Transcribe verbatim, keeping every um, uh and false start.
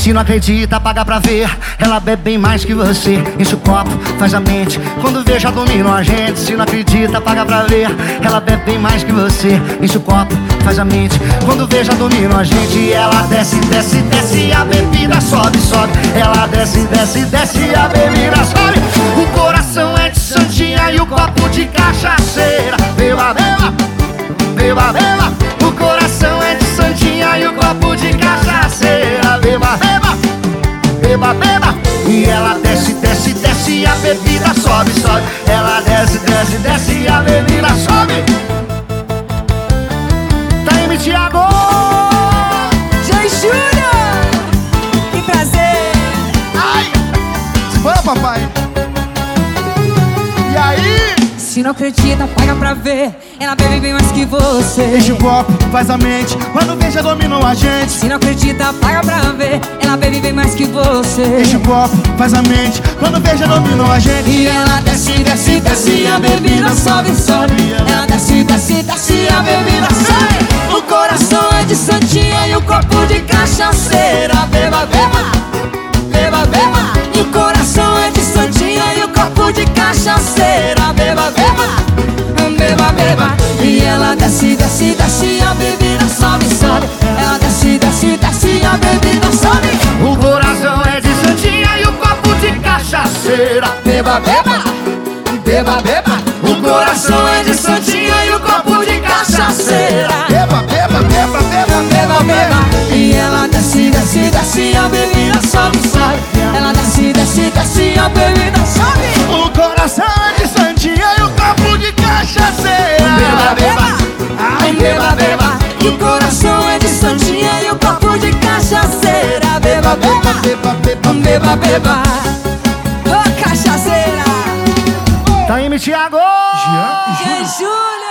Se não acredita, paga pra ver. Ela bebe bem mais que você. Enche o copo, faz a mente. Quando vê, já dominam a gente. Se não acredita, paga pra ver. Ela bebe bem mais que você. Enche o copo, faz a mente. Quando vê, já dominam a gente. E ela desce, desce, desce. E a bebida sobe, sobe. Ela desce, desce, desce. E a bebida sobe. O coração é de santinha e o copo de cachaceira. Beba, beba, beba, beba. O coração é de santinha e o copo de cachaceira. Beba, beba, beba, beba. E ela desce, desce, desce. E a bebida sobe, sobe. Ela desce, desce, desce. E a bebida sobe. Tá aí, Thiago. Joy Júnior, que prazer. Ai, bora, papai. E aí? Se não acredita, paga pra ver. Ela bebe bem mais que você. Enche o copo, faz a mente. Quando vê, já dominou a gente. Se não acredita, paga pra ver. Ela bebe bem mais que você. Enche o copo, faz a mente. Quando vê, já dominou a gente. E ela desce, desce, desce. E a bebida sobe, sobe. Ela desce, desce, desce. E a bebida sobe. O coração é de santinha e o copo de cachaceira. Beba, beba, beba, beba. O coração é de santinha e o copo de cachaceira. Beba, beba, beba, beba. E ela desce, desce, desce. E a bebida sobe, sobe. Ela desce, desce, desce. E a bebida sobe. O coração é de santinha e o copo de cachaceira. Beba, beba, beba, beba. O coração é de santinha e o copo de cachaceira. Beba, beba, beba, beba, Beba, beba. E ela desce, desce, desce. E a bebida sobe, sobe. Ela desce, desce, desce. E a bebida sobe. O coração é de santinha e o copo de cachaceira. Beba, beba, ai, beba, beba. O coração é de santinha e o copo de cachaceira. Beba, beba, beba, beba, beba, beba. Ô, cachaceira. Tá aí, Thiago. Jean Júnior.